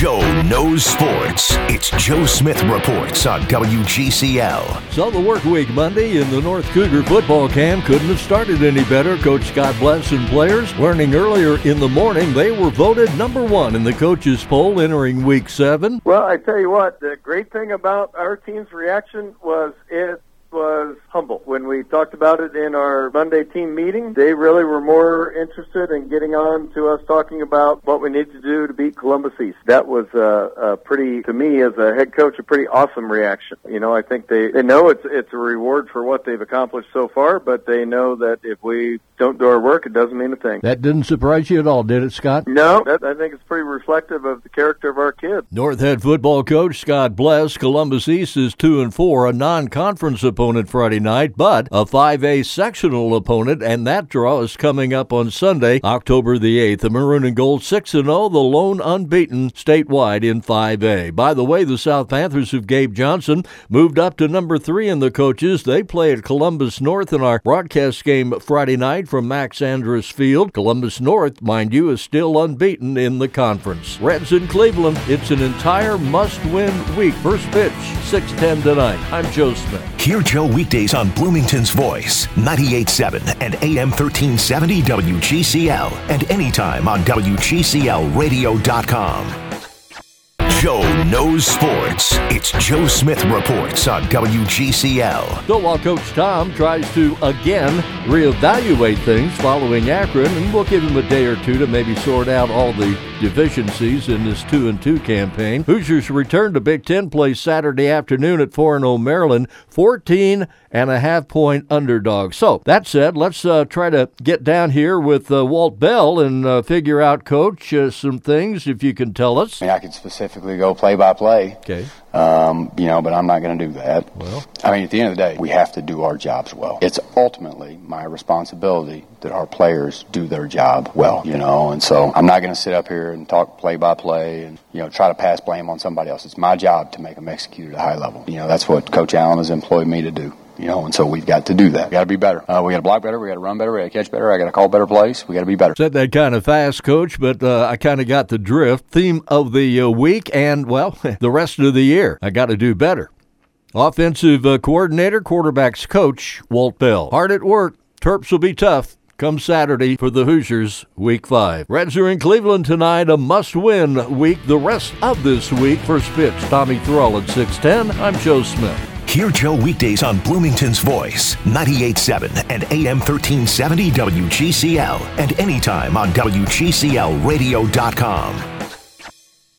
Joe knows sports. It's Joe Smith Reports on WGCL. So the work week Monday in the North Cougar football camp couldn't have started any better. Coach Scott Bless and players learning earlier in the morning they were voted number one in the coaches poll entering week 7. Well, I tell you what, the great thing about our team's reaction was it was humble. When we talked about it in our Monday team meeting, they really were more interested in getting on to us talking about what we need to do to beat Columbus East. That was a pretty, to me as a head coach, a pretty awesome reaction. You know, I think they know it's a reward for what they've accomplished so far, but they know that if we don't do our work, it doesn't mean a thing. That didn't surprise you at all, did it, Scott? No, I think it's pretty reflective of the character of our kids. North head football coach Scott Bless, Columbus East is 2-4, a non-conference opponent Friday night, but a 5A sectional opponent, and that draw is coming up on Sunday, October the 8th. The Maroon and Gold 6-0, the lone unbeaten statewide in 5A. By the way, the South Panthers of Gabe Johnson moved up to number 3 in the coaches. They play at Columbus North in our broadcast game Friday night from Max Andrus Field. Columbus North, mind you, is still unbeaten in the conference. Reds in Cleveland, it's an entire must-win week. First pitch, 6:10 tonight. I'm Joe Smith. Hear Joe weekdays on Bloomington's Voice, 98.7 and AM 1370 WGCL, and anytime on WGCLradio.com. Joe knows sports. It's Joe Smith Reports on WGCL. So while Coach Tom tries to, again, reevaluate things following Akron, and we'll give him a day or two to maybe sort out all the deficiencies in this 2-2 campaign. Hoosiers return to Big Ten play Saturday afternoon at 4-0 Maryland, 14.5-point underdog. So that said, let's try to get down here with Walt Bell and figure out, Coach, some things, if you can tell us. I could specifically go play-by-play. Okay. But I'm not going to do that. Well, at the end of the day, we have to do our jobs well. It's ultimately my responsibility that our players do their job well, and so I'm not going to sit up here and talk play-by-play and, try to pass blame on somebody else. It's my job to make them execute at a high level. That's what Coach Allen has employed me to do. And so we've got to do that. We got to be better. We got to block better. We got to run better. We got to catch better. I got to call better plays. We got to be better. Said that kind of fast, Coach, but I kind of got the drift. Theme of the week and, well, the rest of the year. I got to do better. Offensive coordinator, quarterbacks coach, Walt Bell. Hard at work. Terps will be tough come Saturday for the Hoosiers, Week 5. Reds are in Cleveland tonight, a must-win week. The rest of this week, first pitch, Tommy Thrall at 6:10. I'm Joe Smith. Hear Joe weekdays on Bloomington's Voice, 98.7 and AM 1370 WGCL, and anytime on WGCLradio.com.